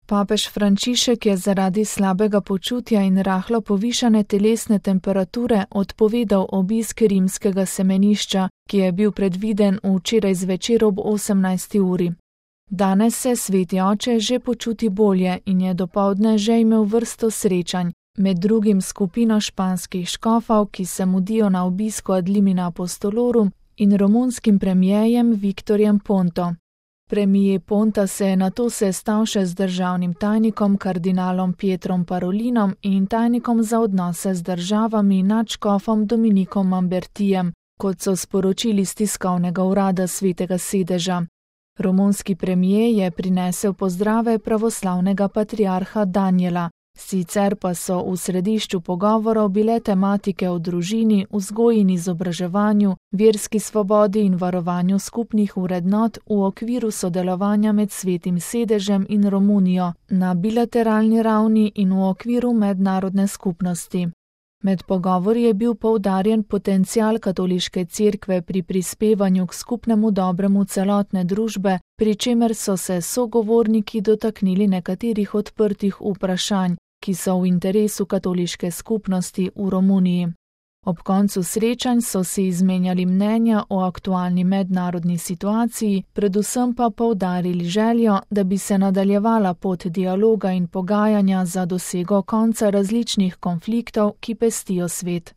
Papež Frančišek je zaradi slabega počutja in rahlo povišane telesne temperature odpovedal obisk rimskega semenišča, ki je bil predviden včeraj zvečer ob 18. uri. Danes se sveti oče že počuti bolje in je dopoldne že imel vrsto srečanj, med drugim skupino španskih škofov, ki se mudijo na obisku ad limina apostolorum, in romunskim premierjem Victorjem Ponto. Premijer Ponta se je nato sestal še z državnim tajnikom kardinalom Pietrom Parolinom in tajnikom za odnose z državami nadškofom Dominikom Mambertijem, kot so sporočili z tiskovnega urada Svetega sedeža. Romunski premijer je prinesel pozdrave pravoslavnega patriarha Danijela, sicer pa so v središču pogovorov bile tematike o družini, vzgoji in izobraževanju, verski svobodi in varovanju skupnih vrednot v okviru sodelovanja med Svetim sedežem in Romunijo na bilateralni ravni in v okviru mednarodne skupnosti. Med pogovori je bil poudarjen potencial katoliške cerkve pri prispevanju k skupnemu dobremu celotne družbe, pri čemer so se sogovorniki dotaknili nekaterih odprtih vprašanj, ki so v interesu katoliške skupnosti v Romuniji. Ob koncu srečanj so si izmenjali mnenja o aktualni mednarodni situaciji, predvsem pa poudarili željo, da bi se nadaljevala pot dialoga in pogajanja za dosego konca različnih konfliktov, ki pestijo svet.